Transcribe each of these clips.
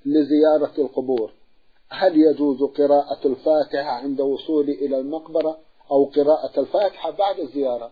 لزيارة القبور، هل يجوز قراءة الفاتحة عند وصولي إلى المقبرة أو قراءة الفاتحة بعد الزيارة؟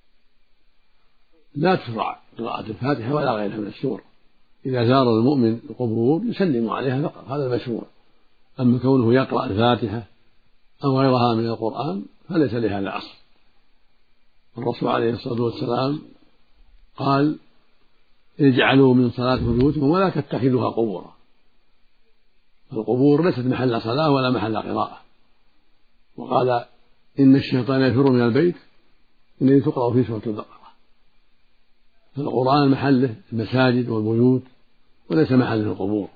لا تشرع قراءة الفاتحة ولا غيرها من السور. إذا زار المؤمن القبور يسلم عليها فقط، هذا المشروع. أما كونه يقرأ الفاتحة أو غيرها من القرآن فليس لهذا أصل. الرسول عليه الصلاة والسلام قال: اجعلوا من صلاة بيوتكم ولا تتخذوها قبورا. القبور ليست محل صلاة ولا محل قراءة. وقال: إن الشيطان يفر من البيت الذي تقرأ فيه سورة البقرة. فالقرآن محله المساجد والبيوت وليس محله القبور،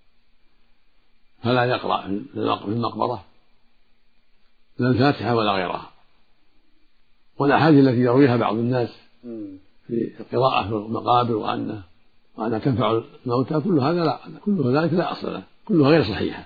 فلا يقرأ في المقبرة لا الفاتحة ولا غيرها. والأحاديث التي يرويها بعض الناس في القراءة في المقابر وأنها تنفع الموتى كل ذلك لا أصل له، كلها غير صحيحة.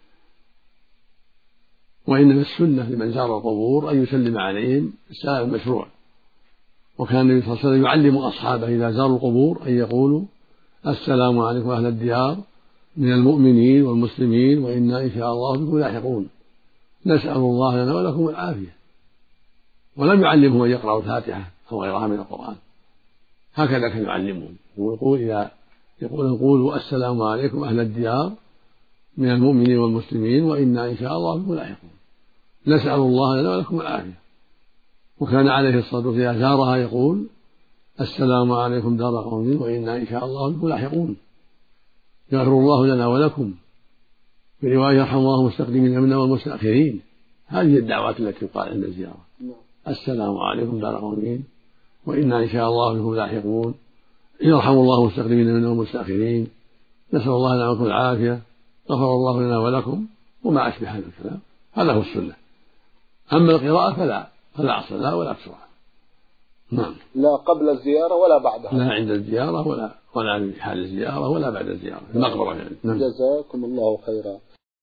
وإنما السنة لمن زار القبور أن يسلم عليهم السلام المشروع. وكان النبي صلى الله عليه وسلم يعلم أصحابه إذا زاروا القبور أن يقولوا: السلام عليكم أهل الديار من المؤمنين والمسلمين وإنا إن شاء الله بكم لاحقون، نسأل الله لنا ولكم العافية. ولم يعلمهم أن يقرأوا الفاتحة أو غيرها من القرآن، هكذا كان يعلمهم. يقول: قولوا السلام عليكم أهل الديار من المؤمنين والمسلمين وإنا إن شاء الله بكم لاحقون، نسأل الله لنا ولكم العافية. وكان عليه الصلاة والسلام إذا زارها يقول: السلام عليكم دار قوم وإنا إن شاء الله بكم لاحقون، يغفر الله لنا ولكم. في رواية: يرحم الله المستقدمين منا والمستأخرين. هذه الدعوات التي تقال عند الزيارة: السلام عليكم دار قوم وإنا إن شاء الله بكم لاحقون، يرحم الله المستقدمين منا والمستأخرين، نسأل الله لنا ولكم العافية، غفر الله لنا ولكم، وما أشبه هذا الكلام. هذا هو السنة. أما القراءة فلا أصل لها ولا تشرع. نعم. لا قبل الزيارة ولا بعدها، لا عند الزيارة ولا في حال الزيارة ولا بعد الزيارة، المقبرة يعني. نعم. جزاكم الله خيرا.